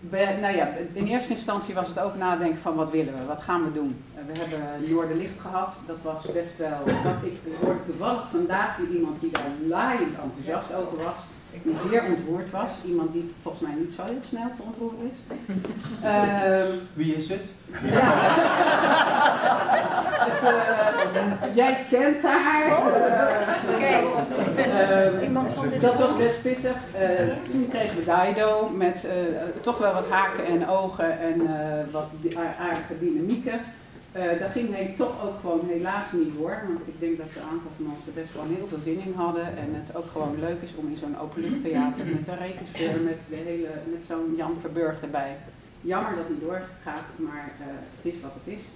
In eerste instantie was het ook nadenken van wat willen we, wat gaan we doen. We hebben Noorderlicht gehad, dat was best wel, ik hoorde toevallig vandaag weer iemand die daar laaiend enthousiast over was, die zeer ontroerd was, iemand die volgens mij niet zo heel snel te ontroeren is. Wie is het? Jij kent haar. Dat was best pittig. Toen kregen we Daido met toch wel wat haken en ogen en wat aardige dynamieken. Dat ging toch ook gewoon helaas niet door, want ik denk dat een aantal van ons er best wel heel veel zin in hadden en het ook gewoon leuk is om in zo'n openluchttheater met een regisseur, met zo'n Jan Verburg erbij. Jammer dat het niet doorgaat, maar het is wat het is.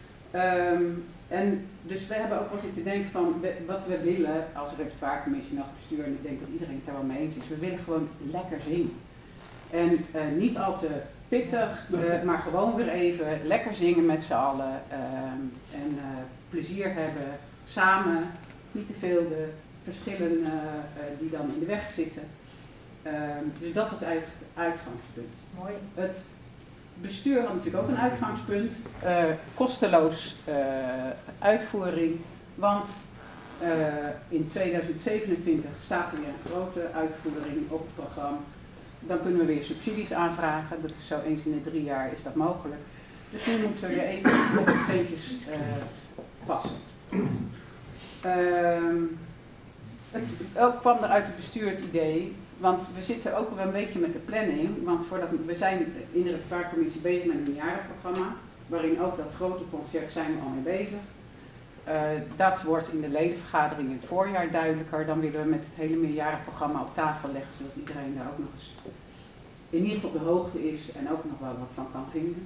En dus we hebben ook wel zitten denken van wat we willen als repertoirecommissie en als bestuur, en ik denk dat iedereen het daar wel mee eens is, we willen gewoon lekker zingen. En niet al te pittig, maar gewoon weer even lekker zingen met z'n allen en plezier hebben samen, niet te veel de verschillen die dan in de weg zitten. Dus dat was eigenlijk het uitgangspunt. Mooi. Het bestuur had natuurlijk ook een uitgangspunt, kosteloos uitvoering, want in 2027 staat er weer een grote uitvoering op het programma. Dan kunnen we weer subsidies aanvragen, dat is zo eens in de 3 jaar is dat mogelijk. Dus nu moeten we weer even op de centjes passen. Het kwam er uit het bestuur het idee, want we zitten ook wel een beetje met de planning, want we zijn in de repertoirecommissie bezig met een jarenprogramma, waarin ook dat grote concert zijn we al mee bezig. Dat wordt in de ledenvergadering in het voorjaar duidelijker. Dan willen we met het hele meerjarenprogramma op tafel leggen, zodat iedereen daar ook nog eens in ieder geval op de hoogte is en ook nog wel wat van kan vinden.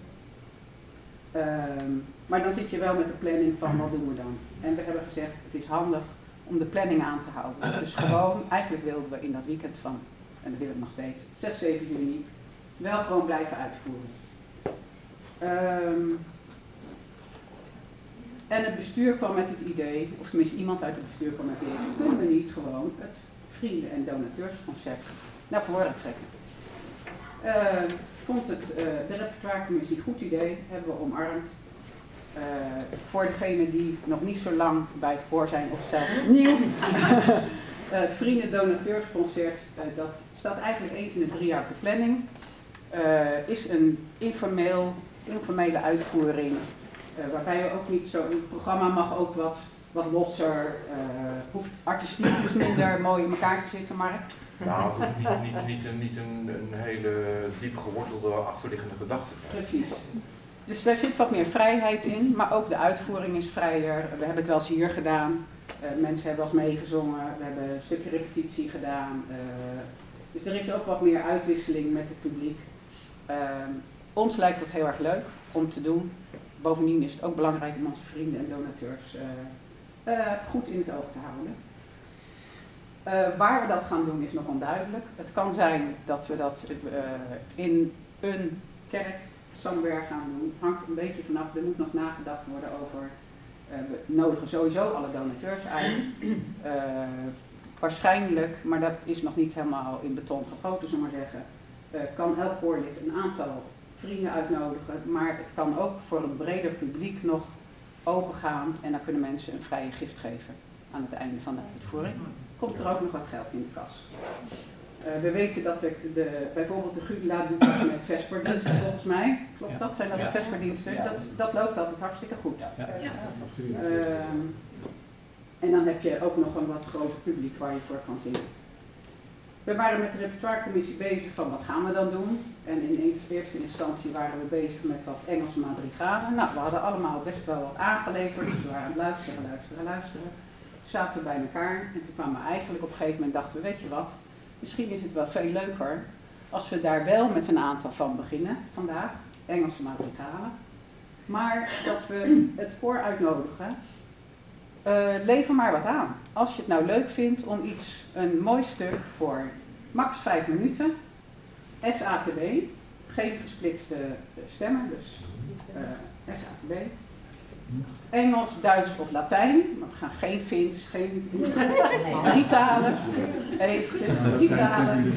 Maar dan zit je wel met de planning van wat doen we dan. En we hebben gezegd, het is handig om de planning aan te houden. Dus gewoon, eigenlijk wilden we in dat weekend van, en dat willen we nog steeds, 6, 7 juni, wel gewoon blijven uitvoeren. En het bestuur kwam met het idee, of tenminste iemand uit het bestuur kwam met het idee, kunnen we niet gewoon het vrienden- en donateursconcept naar voren trekken. Vond het de repertoirecommissie een goed idee, hebben we omarmd. Voor degenen die nog niet zo lang bij het koor zijn of zelfs nieuw. Vrienden-donateursconcert, dat staat eigenlijk eens in de 3 jaar op de planning. Is een informele uitvoering. Waarbij we ook niet zo, het programma mag ook wat losser, hoeft artistiek dus minder mooi in elkaar te zitten, Mark. Nou, het hoeft niet een hele diep gewortelde achterliggende gedachte. Precies. Dus daar zit wat meer vrijheid in, maar ook de uitvoering is vrijer. We hebben het wel eens hier gedaan, mensen hebben wel eens meegezongen, we hebben een stukje repetitie gedaan. Dus er is ook wat meer uitwisseling met het publiek. Ons lijkt het heel erg leuk om te doen. Bovendien is het ook belangrijk om onze vrienden en donateurs goed in het oog te houden. Waar we dat gaan doen is nog onduidelijk. Het kan zijn dat we dat in een kerk somewhere gaan doen. Hangt een beetje vanaf, er moet nog nagedacht worden over, we nodigen sowieso alle donateurs uit. Waarschijnlijk, maar dat is nog niet helemaal in beton gegoten, zullen we maar zeggen, kan elk koorlid een aantal vrienden uitnodigen, maar het kan ook voor een breder publiek nog open gaan en dan kunnen mensen een vrije gift geven aan het einde van de uitvoering. Komt er ook nog wat geld in de kas. We weten dat bijvoorbeeld de Gudula doet dat met vesperdiensten volgens mij. Klopt dat? Zijn dat de vesperdiensten? Dat loopt altijd hartstikke goed. En dan heb je ook nog een wat groter publiek waar je voor kan zingen. We waren met de repertoirecommissie bezig van wat gaan we dan doen. En in eerste instantie waren we bezig met wat Engelse madrigalen. Nou, we hadden allemaal best wel wat aangeleverd, dus we waren aan het luisteren. Toen zaten we bij elkaar en toen kwamen we eigenlijk op een gegeven moment dachten we, weet je wat, misschien is het wel veel leuker als we daar wel met een aantal van beginnen vandaag, Engelse madrigalen. Maar dat we het koor uitnodigen, lever maar wat aan. Als je het nou leuk vindt om een mooi stuk voor max 5 minuten, SATB, geen gesplitste stemmen, dus SATB. Engels, Duits of Latijn. Maar we gaan geen Fins, geen 3 talen. Eventjes, 3 talen.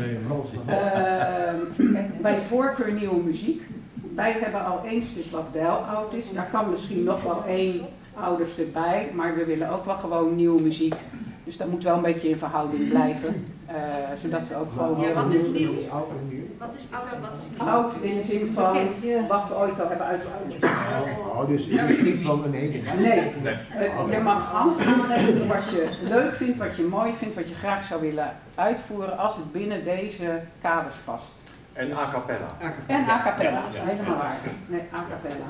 Bij voorkeur nieuwe muziek. Wij hebben al 1 stuk wat wel oud is. Daar kan misschien nog wel 1 ouder stuk bij. Maar we willen ook wel gewoon nieuwe muziek. Dus dat moet wel een beetje in verhouding blijven. Zodat we ook gewoon... Ja, wat is nieuw? Wat is oud en wat is nieuw? Oud in de zin van wat we ooit al hebben uitgevoerd. Oh, dus het is niet van een hele. Nee, je mag alles aanleggen wat je leuk vindt, wat je mooi vindt, wat je graag zou willen uitvoeren als het binnen deze kaders past. En a cappella. En a cappella, Ja. helemaal waar. Nee, a cappella.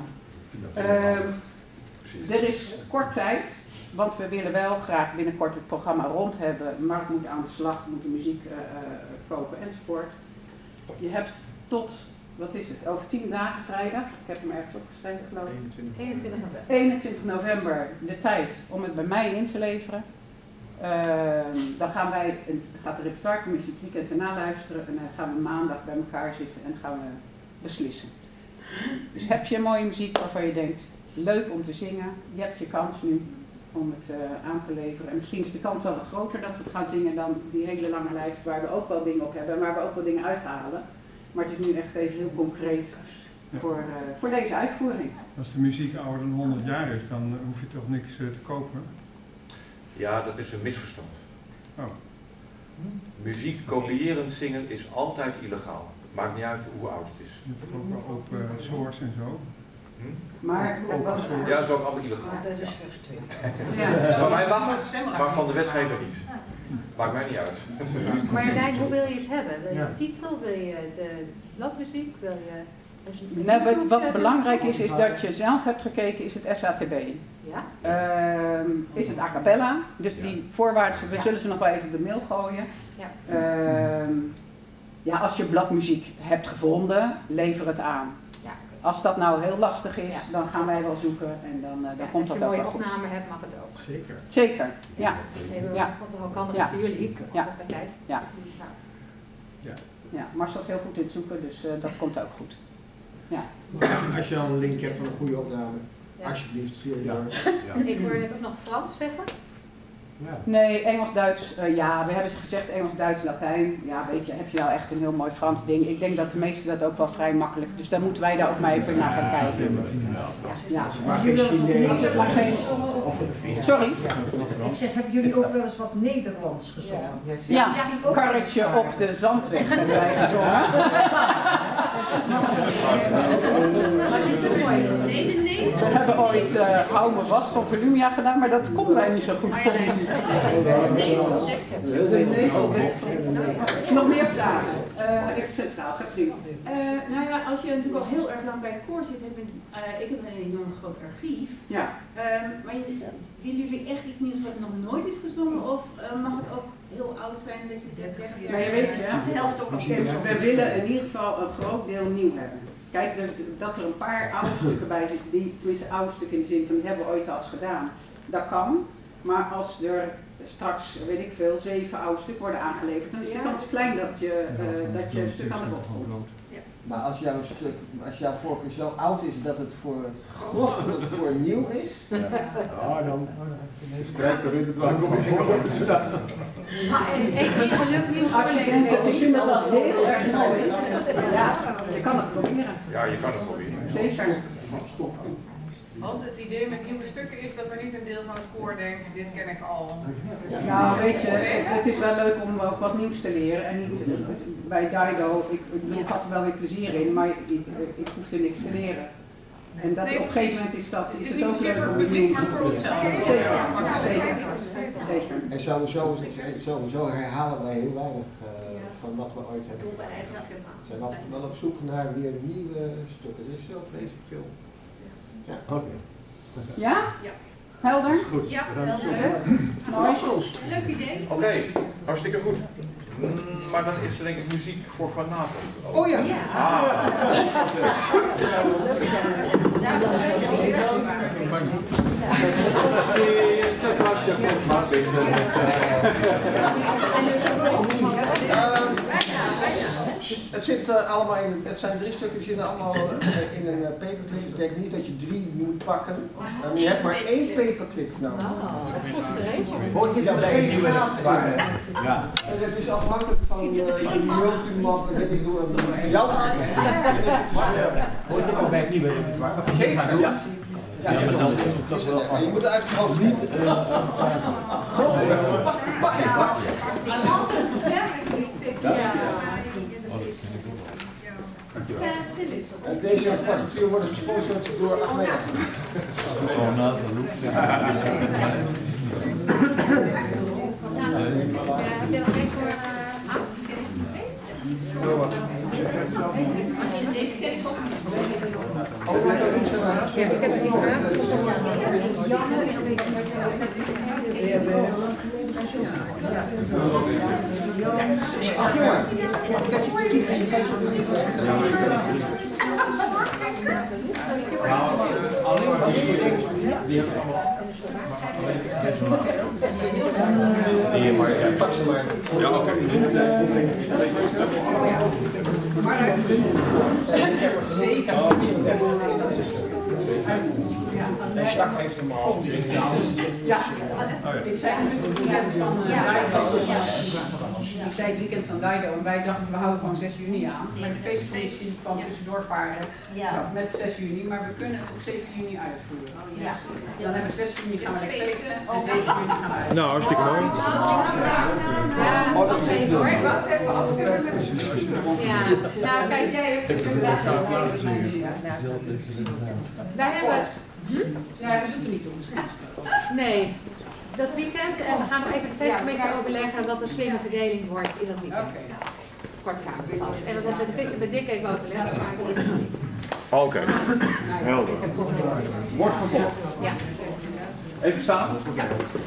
Er is kort tijd, want we willen wel graag binnenkort het programma rond hebben. Mark moet aan de slag, moet de muziek kopen enzovoort. Je hebt tot, wat is het, over 10 dagen vrijdag, ik heb hem ergens opgeschreven geloof ik. 21 november. 21 november de tijd om het bij mij in te leveren. Dan gaat de repertoirecommissie het weekend erna luisteren en dan gaan we maandag bij elkaar zitten en gaan we beslissen. Dus heb je mooie muziek waarvan je denkt, leuk om te zingen, je hebt je kans nu om het aan te leveren. En misschien is de kans wel wat groter dat we het gaan zingen dan die hele lange lijst waar we ook wel dingen op hebben en waar we ook wel dingen uithalen. Maar het is nu echt even heel concreet voor deze uitvoering. Als de muziek ouder dan 100 jaar is, dan hoef je toch niks te kopen? Ja, dat is een misverstand. Oh. Muziek combinierend zingen is altijd illegaal. Maakt niet uit hoe oud het is. Je hebt ook wel open source en zo. Maar Ja, dat is ook allemaal illegaal. Dat is frustrerend. ja. Van mij mag het, maar van de wetgever niet. Maakt mij niet uit. Maar Marjolein, hoe wil je het hebben? Wil je Ja. de titel, wil je de bladmuziek, wil je... Nou, wat belangrijk is dat je zelf hebt gekeken, is het SATB. Ja? Is het a cappella, dus die voorwaarden, we zullen ze nog wel even op de mail gooien. Ja. Ja, als je bladmuziek hebt gevonden, lever het aan. Ja. Als dat nou heel lastig is, Ja. dan gaan wij wel zoeken en dan komt als dat je ook een wel mooie goed. opname hebt, mag het ook. Zeker. Zeker, ja. Nee, we Ja. vond het ook handig Ja. voor jullie, als Ja. dat bekijkt. Ja. Nou, Ja, Marcel is heel goed in het zoeken, dus dat komt ook goed. Ja. Als je al een link hebt van een goede opname, ja. alsjeblieft stuur hem Ja. door. Ik hoorde net ook nog Frans zeggen. Ja. Nee, Engels, Duits, ja, we hebben gezegd Engels, Duits, Latijn. Ja, weet je, heb je nou echt een heel mooi Frans ding. Ik denk dat de meesten dat ook wel vrij makkelijk, dus daar moeten wij daar ook maar even naar gaan kijken. Ja. Maar geen Chinees. Als het maar geen... Sorry? Ik zeg, hebben jullie ook wel eens wat Nederlands gezongen? Ja, karretje op de zandweg hebben wij gezongen. Maar het is te mooi. We hebben ooit Hou me vast van Volumia gedaan, maar dat konden wij niet zo goed voor muziek. De neveldekt. Nog meer vragen? Even centraal, Katrien. Nou ja, als je natuurlijk al heel erg lang bij het koor zit, ik heb een enorm groot archief. Ja. Maar willen jullie echt iets nieuws wat nog nooit is gezongen? Of mag het ook heel oud zijn dat je zegt, Maar je weet je, de helft ook al we willen in ieder geval een groot deel nieuw hebben. Kijk, dat er een paar oude stukken bij zitten, tenminste oude stukken in de zin van die hebben we ooit al eens gedaan. Dat kan, maar als er straks, weet ik veel, 7 oude stukken worden aangeleverd, dan is de kans klein dat je een stuk aan de bod komt. Maar als jouw voorkeur zo oud is dat het voor het gros van het koor nieuw is, Ja, dan strijkt er in het waar. Eén geluk nieuw Als je denkt, ik vind dat wel heel erg mooi. Ja, je kan het proberen. Ja, je kan het proberen. Zeker. Want het idee met nieuwe stukken is dat er niet een deel van het koor denkt, dit ken ik al. Nou, weet je, het is wel leuk om ook wat nieuws te leren. En niet bij Daido, ik had er wel weer plezier in, maar ik hoefde niks te leren. En dat, Nee, op een gegeven moment is Het is het niet ook zozeer leuk voor om het publiek, nieuws maar te voor proberen. onszelf. Zeker. en sowieso herhalen wij heel weinig van wat we ooit hebben gedaan. We zijn altijd wel op zoek naar weer nieuwe stukken. Er is zo vreselijk veel. Ja. Oké. Ja? Ja. Helder? Goed. Ja, We gaan het zo Mooi. Brussels. leuk idee. Oké, hartstikke goed. Maar dan is er denk ik muziek voor vanavond. Oh ja. Sinterklaasje komt maar binnen. Het zit allemaal in, het zijn 3 stukken, die zitten allemaal in een paperclip. Dus ik denk niet dat je 3 moet pakken. Maar je hebt maar 1 paperclip nodig. Hoort je dan bij een nieuwe repertoire? Ja. En dat is afhankelijk van je multimap en ik doe jouw Hoort je ook bij het nieuwe repertoire? Zeker. Ja. Ja, Ja, maar dan dat is je moet het uit je hoofd niet. Pak je. Deze partituur wordt gesponsord door Ahmed. Heb je nog één voor deze ken ik ook niet. Oh, met dat niet zo. Ja, ik heb het niet Ach jongen, ik heb je tyfus, ik heb Alleen maar die hebben allemaal. pak ze maar. Ja, oké. Ik heb er 34. En Stak heeft hem al digitaal. Ja, ik zei natuurlijk het weekend van Daido. Ik zei het weekend van Daido en wij dachten we houden gewoon 6 juni aan. Maar de feestcommissie kwam tussendoor varen met 6 juni, maar we kunnen het op 7 juni uitvoeren. Dan hebben we 6 juni gaan we feesten en 7 juni gaan we uit. Nou, hartstikke mooi. Ja, dat is even hoor. Wacht even af. Ja, nou kijk, Jij hebt het inderdaad gezegd, mijn idee. wij hebben het. Ja, we doen het niet om. Nee, dat weekend en we gaan nog even de feestcommissie overleggen wat een slimme verdeling wordt in dat weekend. Kort samengevat. En dat hebben we de vissen bij Dick even overlegd, maar dat is het niet. Oké, helder. Wordt vervolgd. Ja. Even staan.